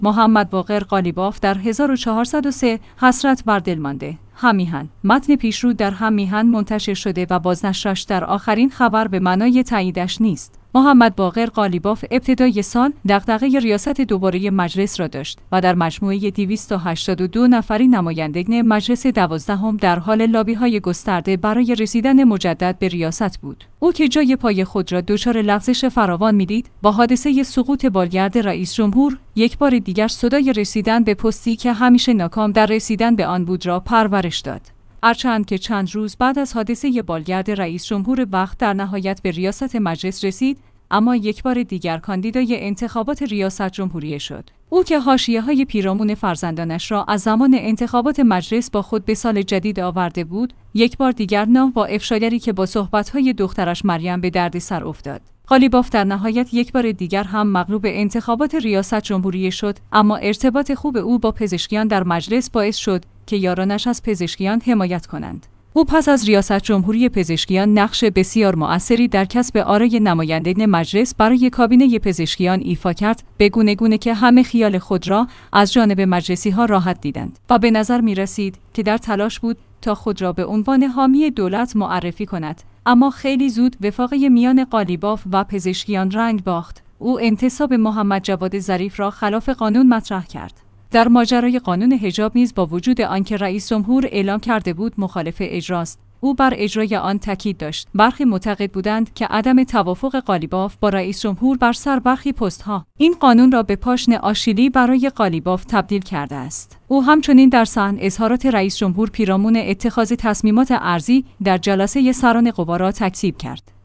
محمد باقر قالیباف در 1403 حسرت بر دل مانده. هم میهن. متن پیشرو در هم میهن منتشر شده و بازنشرش در آخرین خبر به معنای تاییدش نیست. محمد باقر قالیباف ابتدای سال دغدغه ریاست دوباره مجلس را داشت و در مجموعه 282 نفری نمایندگان مجلس 12 در حال لابی‌های گسترده برای رسیدن مجدد به ریاست بود. او که جای پای خود را دچار لغزش فراوان می‌دید، با حادثه سقوط بالگرد رئیس جمهور یک بار دیگر صدای رسیدن به پستی که همیشه ناکام در رسیدن به آن بود را پرورش داد. هرچند که چند روز بعد از حادثه بالگرد رئیس جمهور وقت در نهایت به ریاست مجلس رسید، اما یک بار دیگر کاندیدای انتخابات ریاست جمهوری شد. او که حاشیه‌های پیرامون فرزندانش را از زمان انتخابات مجلس با خود به سال جدید آورده بود، یک بار دیگر نام با افشاگری که با صحبت‌های دخترش مریم به دردسر افتاد. قالیباف در نهایت یک بار دیگر هم مغلوب انتخابات ریاست جمهوری شد، اما ارتباط خوب او با پزشکیان در مجلس باعث شد که یارانش از پزشکیان حمایت کنند. او پس از ریاست جمهوری پزشکیان نقش بسیار مؤثری در کسب آرای نمایندگان مجلس برای کابینه پزشکیان ایفا کرد، به گونه که همه خیال خود را از جانب مجلسی‌ها راحت دیدند و به نظر می رسید که در تلاش بود تا خود را به عنوان حامی دولت معرفی کند. اما خیلی زود وفاق میان قالیباف و پزشکیان رنگ باخت. او انتصاب محمد جواد ظریف را خلاف قانون مطرح کرد. در ماجرای قانون حجاب نیز با وجود آنکه رئیس جمهور اعلام کرده بود مخالف اجراست، او بر اجرای آن تاکید داشت. برخی معتقد بودند که عدم توافق قالیباف با رئیس جمهور بر سر برخی پست‌ها این قانون را به پاشنه آشیلی برای قالیباف تبدیل کرده است. او همچنین در صحن اظهارات رئیس جمهور پیرامون اتخاذ تصمیمات ارزی در جلسه سران قوا را تکذیب کرد.